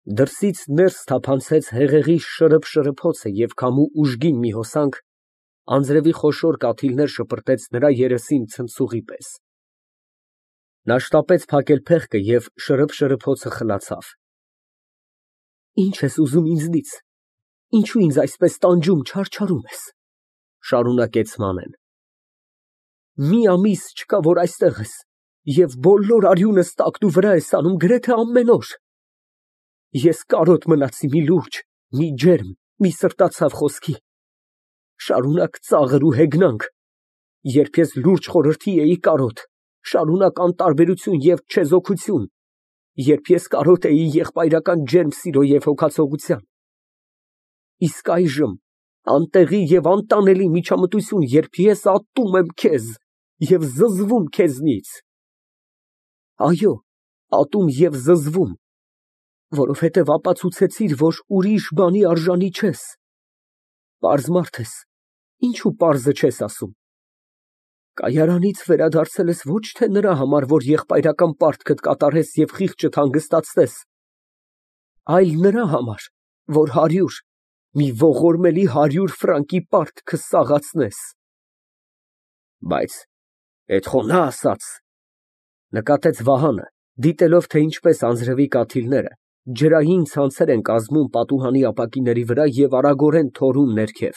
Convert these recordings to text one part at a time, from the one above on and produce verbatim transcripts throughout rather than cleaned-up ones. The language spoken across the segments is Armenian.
Դրսից ներս թափանցեց հեղեղի շրըփ֊շրըփոցը և քամու ուժգին մի հոսանք անձրևի խոշոր կաթիլներ շպրտեց նրա երեսին ցնցուղի պես։ Նա շտապեց փակել փեղկը և շրըփ֊շրըփոցը խլացավ։ Ի՞նչ ես ուզում ինձնից, ինչո՞ւ ինձ այսպես տանջում, չարչարում ես, շարունակեց Մանեն։ Մի ամիս չկա, որ այստեղ ես, և բոլոր արյունս տակնուվրա ես անում գրեթե ամեն օր։ Ես կարոտ մնացի մի լուրջ, մի ջերմ, մի սրտացավ խոսքի, շարունակ ծաղր ու հեգնանք, երբ ես լուրջ խորհրդի էի կարոտ, շարունակ անտարբերություն և չեզոքություն, երբ ես կարոտ էի եղբայրական ջերմ սիրո և հոգացողության, իսկ այժմ անտեղի և անտանելի միջամտություն, երբ ես ատում եմ քեզ և զզվում քեզնից։ Այո, ատում և զզվում, որովհետև ապացուցեցիր, որ ուրիշ բանի արժանի չես։ Պարզ մարդ ես, ինչո՞ւ պարզը չես ասում։ Կայարանից վերադարձել ես ոչ թե նրա համար, որ եղբայրական պարտքդ կատարես և խիղճդ հանգստացնես, այլ նրա համար, որ հարյուր, մի ողորմելի հարյուր ֆրանկի պարտքը սաղացնես։ Բայց էդ խո նա ասաց, նկատեց Վահանը, դիտելով, թե ինչպես անձրևի կաթիլները ջրային ցանցեր են կազմում պատուհանի ապակիների վրա և արագորեն թորում ներքև։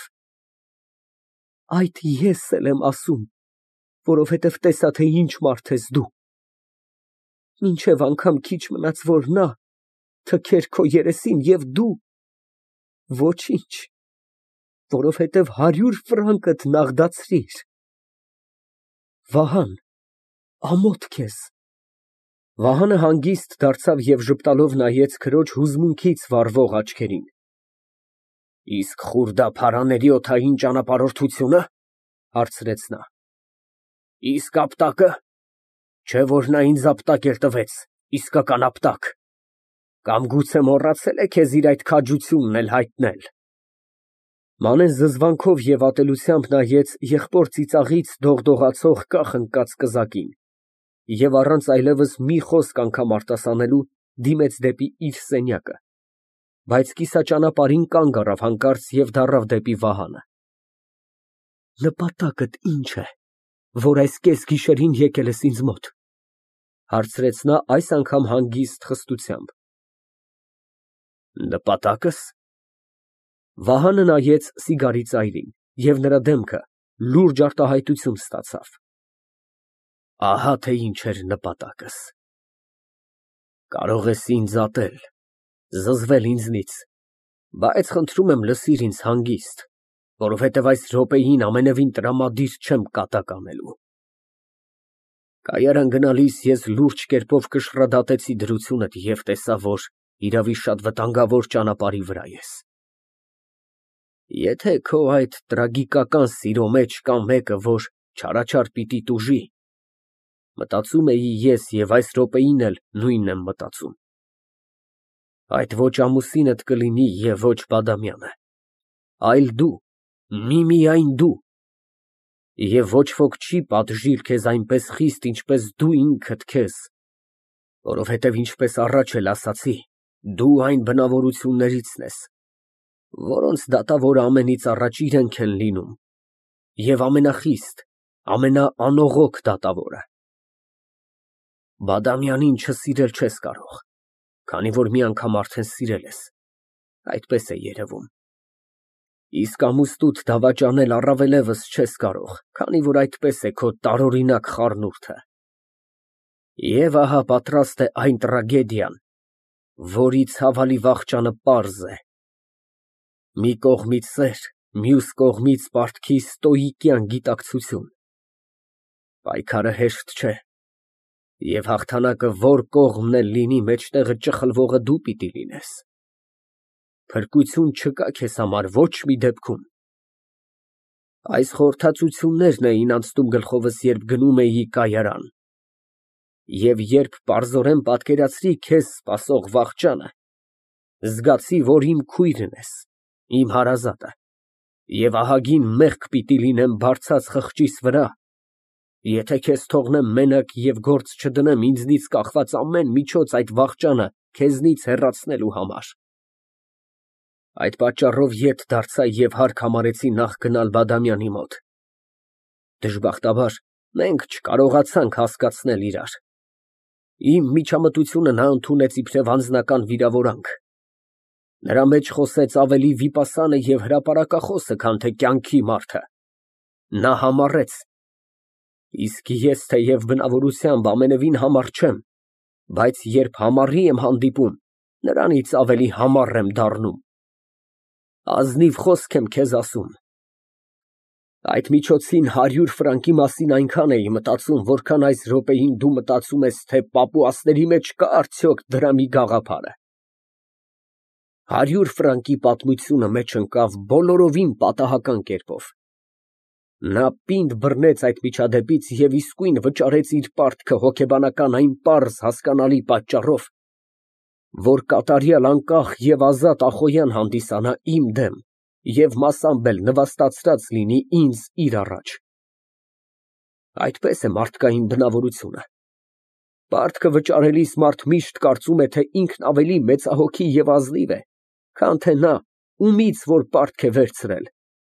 Այդ ես էլ եմ ասում, որովհետև տեսա, թե ինչ մարդ ես դու։ Մինչև անգամ քիչ մնաց, որ նա թքեր քո երեսին, և դու ոչինչ, որովհետև հարյուր ֆրանկդ նաղդացրիր։ Վահան, ամոթ քեզ։ Վահանը հանգիստ դարձավ և ժպտալով նայեց քրոջ հուզմունքից վառվող աչքերին։ Իսկ խուրդափարանների օդային ճանապարհորդությո՞ւնը, հարցրեց նա։ Իսկ ապտակը, չէ որ նա ինձ ապտակ էլ տվեց, իսկական ապտակ, կամ գուցե մոռացել է քեզ իր այդ քաջությունն էլ հայտնել։ Մանեն զզվանքով և ատելությամբ նայեց եղբոր ծիծաղից դողդողացող կախ ընկած կզակին և առանց այլևս մի խոսք անգամ արտասանելու, դիմեց դեպի իր սենյակը, բայց կիսաճանապարհին կանգ առավ հանկարծ և դառավ դեպի Վահանը։ Նպատակդ ի՞նչ է, որ այս կեսգիշերին եկել ես ինձ մոտ, հարցրեց նա այս անգամ հանգիստ խստությամբ։ Նպատակս։ Վահանը նայեց սիգարի ծայրին, և նրա դեմքը լուրջ արտահայտություն ստացավ։ Ահա թե ինչ էր նպատակս։ Կարող ես ինձ ատել, զզվել ինձնից, բայց խնդրում եմ լսիր ինձ հանգիստ, որովհետև այս րոպեին ամենևին տրամադիր չեմ կատակ անելու։ Կայարան գնալիս ես լուրջ կերպով կշռադատեցի դրությունդ և տեսա, որ իրավի շատ վտանգավոր ճանապարհի վրա ես։ Եթե քո այդ տրագիկական սիրո մեջ կա մեկը, որ չարաչար պիտի տուժի, մտածում էի ես և այս րոպեին էլ նույնն եմ մտածում, այդ ոչ ամուսինդ կլինի և ոչ Բադամյանը, այլ դու, միմիայն դու, և ոչ ոք չի պատժիլ քեզ այնպես խիստ, ինչպես դու ինքդ քեզ, որովհետև ինչպես առաջ էլ ասացի, դու այն բնավորություններիցն ես, որոնց դատավորը ամենից առաջ իրենք են լինում, և ամենախիստ, ամենաանողոք դատավորը։ Բադամյանին չսիրել չես կարող, քանի որ մի անգամ արդեն սիրել ես, այդպես է երևում, իսկ ամուսնուդ դավաճանել առավելևս չես կարող, քանի որ այդպես է քո տարօրինակ խառնուրդը։ Եվ ահա պատրաստ է այն տրագեդիան, որի ցավալի վախճանը պարզ է։ Մի կողմից սեր, մյուս կողմից պարտքի ստոիկյան գիտակցություն։ Պայքարը հեշտ չէ, և հաղթանակը որ կողմն էլ լինի, մեջտեղը ճխլվողը դու պիտի լինես։ Փրկություն չկա քեզ համար ոչ մի դեպքում։ Այս խորհրդածություններն էին անցնում գլխովս, երբ գնում էի կայարան, և երբ պարզորեն պատկերացրի քեզ սպասող վախճանը, զգացի, որ իմ քույրն ես, իմ հարազատը, և ահագին մեղք պիտի լինեմ բարձած խղճիս վրա, եթե քեզ թողնեմ մենակ և գործ չդնեմ ինձնից կախված ամեն միջոց այդ վախճանը քեզնից հեռացնելու համար։ Այդ պատճառով ետ դարձա և հարկ համարեցի նախ գնալ Բադամյանի մոտ։ Դժբախտաբար, մենք չկարողացանք հասկացնել իրար։ Իմ միջամտությունը նա ընդունեց իբրև անձնական վիրավորանք։ Նրա մեջ խոսեց ավելի վիպասանը և հրապարակախոսը, քան թե կյանքի մարդը։ Նա համառեց, իսկ ես թեև բնավորությամբ ամենևին համառ չեմ, բայց երբ համառի եմ հանդիպում, նրանից ավելի համառ եմ դառնում։ Ազնիվ խոսք եմ քեզ ասում։ Այդ միջոցին հարյուր ֆրանկի մասին այնքան էի մտածում, որքան այս րոպեին դու մտածում ես, թե պապուասների մեջ կա արդյոք դրամի գաղափարը։ Հարյուր ֆրանկի պատմությունը մեջ ընկավ բոլորովին պատահական կերպով։ Նա պինդ բռնեց այդ միջադեպից և իսկույն վճարեց իր պարտքը հոգեբանական այն պարզ հասկանալի պատճառով, որ կատարյալ անկախ և ազատ Ախոյան հանդիսանա իմ դեմ և մասամբ էլ նվաստացրած լինի ինձ իր առաջ։ Այդպես է մարդկային բնավորությունը։ Պարտքը վճարելիս մարդ միշտ կարծում է, թե ինքն ավելի մեծահոգի և ազնիվ է, քան թե նա, ումից որ պարտք է վերցրել։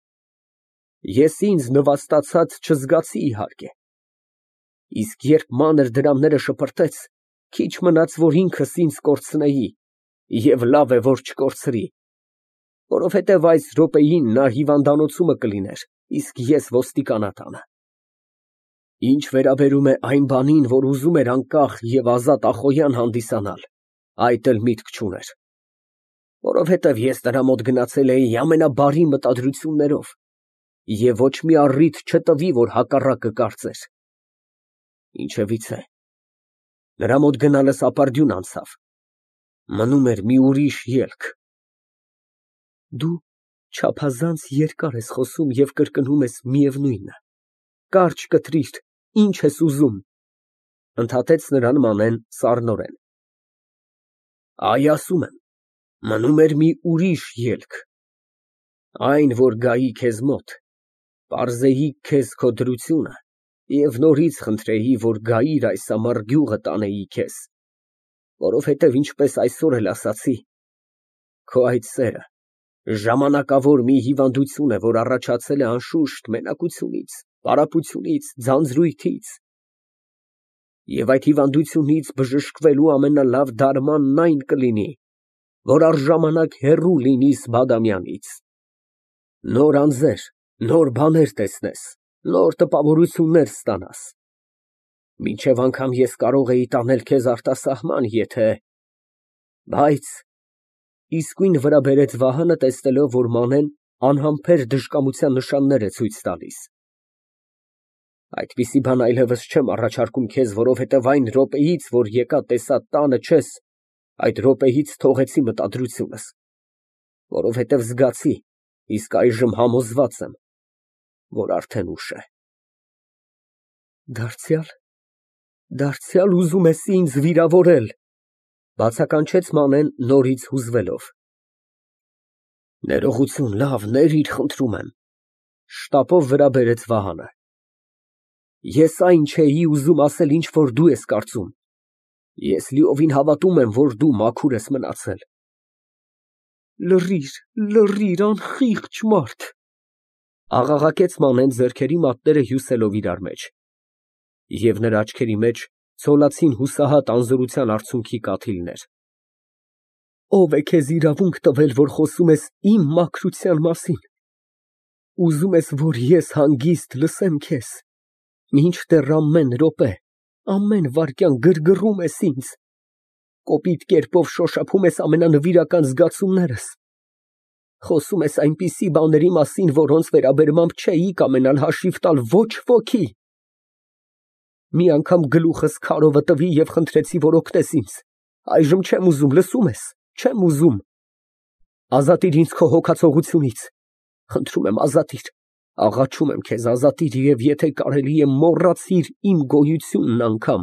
Ես ինձ նվաստացած չզգացի, իհարկե, իսկ երբ մանր դրամները շպրտեց, քիչ մնաց, որ ինքս ինձ կորցնեի, և լավ է, որ չկորցրի, որովհետև այս րոպեին նա հիվանդանոցումը կլիներ, իսկ ես ոստիկանատանը։ Ինչ վերաբերում է այն բանին, որ ուզում էր անկախ և ազատ Ախոյան հանդիսանալ, այդ էլ միտք չուներ, որովհետև ես նրա մոտ գնացել էի ամենաբարի մտադրություններով և ոչ մի առիթ չտվի, որ հակառակը կարծեր։ Ինչևիցե, նրա մոտ գնալս ապարդյուն անցավ, մնում էր մի ուրիշ ելք։ Դու չափազանց երկար ես խոսում և կրկնում ես միևնույնը, կարճ կտրիր, ինչ ես ուզում, ընդհատեց նրան Մանեն սառնորեն։ Այ, ասում եմ, մնում էր մի ուրիշ ելք, այն, որ գայի քեզ մոտ, պարզեի քեզ քո դրությունը և նորից խնդրեի, որ գայիր այս ամառ գյուղը տանեի քեզ, որովհետև ինչպես այսօր էլ ասացի, քո այդ սերը ժամանակավոր մի հիվանդություն է, որ առաջացել է անշուշտ մենակությունից, պարապությունից, ձանձրույթից, և այդ հիվանդությունից բժշկվելու ամենալավ դարմանն այն կլինի, որ առժամանակ հեռու լինիս Բադամյանից, նոր անձեր, նոր բաներ տեսնես, նոր տպավորություններ ստանաս, մինչև անգամ ես կարող էի տանել քեզ արտասահման, եթե… Բայց… Իսկույն վրա բերեց Վահանը, տեսնելով, որ Մանեն անհամբեր դժկամության նշաններ է ցույց տալիս։ Այդպիսի բան այլևս չեմ առաջարկում քեզ, որովհետև այն րոպեից, որ եկա տեսա տանը չես, այդ րոպեից թողեցի մտադրությունս, որովհետև զգացի, իսկ այժմ համոզված եմ, որ արդեն ուշ է։ Դարձյալ… դարձյալ ուզում ես ինձ վիրավորել, բացականչեց Մանեն նորից հուզվելով։ Ներողություն, լավ, ներիր, խնդրում եմ, շտապով վրա բերեց Վահանը։ Ես այն չէի ուզում ասել, ինչ որ դու ես կարծում, ես լիովին հավատում եմ, որ դու մաքուր ես մնացել։ Լռիր, լռիր, անխիղճ մարդ, աղաղակեց Մանեն ձեռքերի մատները հյուսելով իրար մեջ, և նրա աչքերի մեջ ցոլացին հուսահատ անզորության արցունքի կաթիլներ։ Ո՞վ է քեզ իրավունք տվել, որ խոսում ես իմ մաքրության մասին։ Ուզում ես, որ ես հանգիստ լսեմ քեզ, մինչդեռ ամեն րոպե, ամեն վայրկյան գրգռում ես ինձ, կոպիտ կերպով շոշափում ես ամենանվիրական զգացումներս, խոսում ես այնպիսի բաների մասին, որոնց վերաբերմամբ չէի կամենալ հաշիվ տալ ոչ ոքի։ Մի անգամ գլուխս քարովը տվի և խնդրեցի, որ օգնես ինձ, այժմ չեմ ուզում, լսո՞ւմ ես, չեմ ուզում։ Ազատիր ինձ քո հոգացողությունից, խնդրում եմ, ազատիր, աղաչում եմ քեզ, ազատիր և եթե կարելի է մոռացիր իմ գոյությունն անգամ։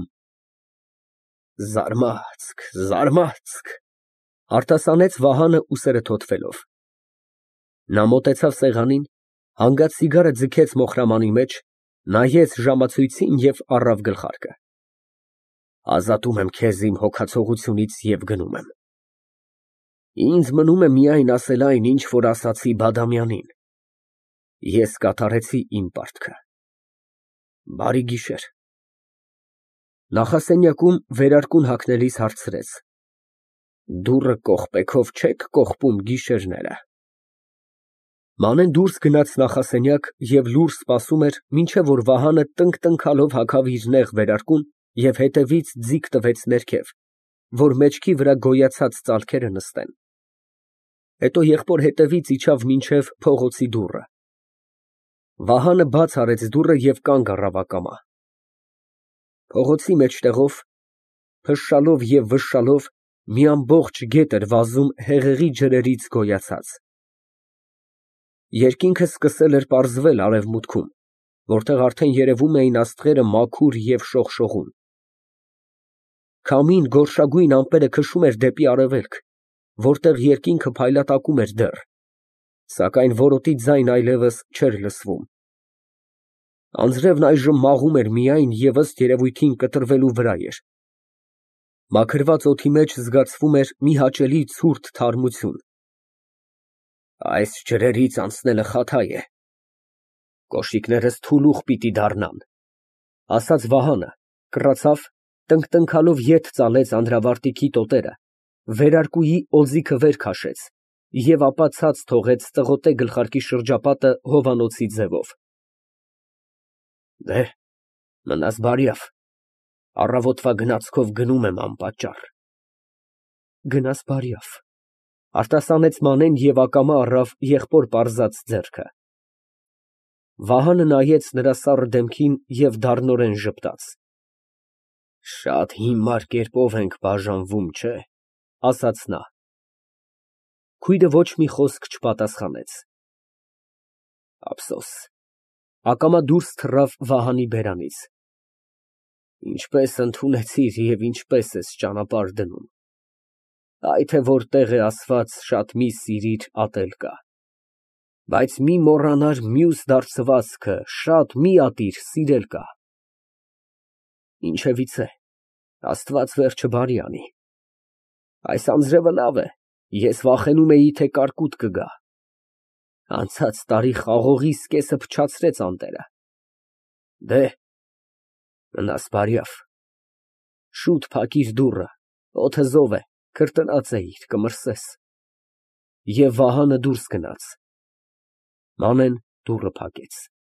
Զարմացք, զարմացք, արտասանեց Վահանը ուսերը թոթվելով։ Նա մոտեցավ սեղանին, հանգած սիգարը ձգեց մոխրամանի մեջ, նայեց ժամացույցին և առավ գլխարկը։ Ազատում եմ քեզ իմ հոգացողությունից և գնում եմ։ Ինձ մնում է միայն ասել այն, ինչ որ ասացի Բադամյանին. ես կատարեցի իմ պարտքը։ Բարի գիշեր։ Նախասենյակում վերարկուն հագնելիս հարցրեց. Դուռը կողպեքով չեք կողպում գիշերները։ Մանեն դուրս գնաց նախասենյակ և լուռ սպասում էր, մինչև որ Վահանը տնկ֊տնքալով հագավ իր նեղ վերարկուն և հետևից ձիգ տվեց ներքև, որ մեջքի վրա գոյացած ծալքերը նստեն։ Հետո եղբոր հետևից իջավ մինչև փողոցի դուռը։ Վահանը բաց արեց դուռը և կանգ առավ ակամա։ Փողոցի մեջտեղով, փշշալով և վշշալով, մի ամբողջ գետ էր վազում հեղեղի ջրերից գոյացած։ Երկինքը սկսել էր պարզվել արևմուտքում, որտեղ արդեն երևում էին աստղերը մաքուր և շողշողուն։ Քամին գորշագույն ամպերը քշում էր դեպի արևելք, որտեղ երկինքը փայլատակում էր դեռ, սակայն որոտի ձայն այլևս չէր լսվում։ Անձրևն այժմ մաղում էր միայն և ըստ երևույթին կտրվելու վրա էր։ Մաքրված օդի մեջ զգացվում էր մի հաճելի ցուրտ թարմություն։ Այս ջրերից անցնելը խաթա է, կոշիկներս թուլուխ պիտի դառնան, ասաց Վահանը, կռացավ, տնկտնքալով ետ ծալեց անդրավարտիքի տոտերը, վերարկուի օձիքը վեր քաշեց և ապա ցած թողեց ծղոտե գլխարկի շրջապատը հովանոցի ձևով։ Դեհ, մնաս բարյավ, առավոտվա գնացքով գնում եմ անպատճառ։ Գնաս բարյավ, արտասանեց Մանեն և ակամա առավ եղբոր պարզած ձեռքը։ Վահանը նայեց նրա սառը դեմքին և դառնորեն ժպտաց։ Շատ հիմար կերպով ենք բաժանվում, չէ՞, ասաց նա։ Քույրը ոչ մի խոսք չպատասխանեց։ Ափսոս, ակամա դուրս թռավ Վահանի բերանից։ Ինչպես ընդունեցիր և ինչպես ես ճանապարհ դնում։ Այ թե որտեղ է ասված շատ մի սիրիր, ատել կա։ Բայց մի մոռանար մյուս դարձվածքը, շատ մի ատիր, սիրել կա։ Ինչևիցե, Աստված վերջը բարի անի։ Այս անձրևը լավ է, ես վախենում էի, թե կարկուտ կգա։ Անցած տարի խաղողիս կեսը փչացրեց անտերը։ Դեհ, մնաս բարյավ, շուտ փակիր դուռը, օդը զով է, քրտնած էիր, կմրսես։ Եվ Վահանը դուրս գնաց։ Մանեն դուռը փակեց։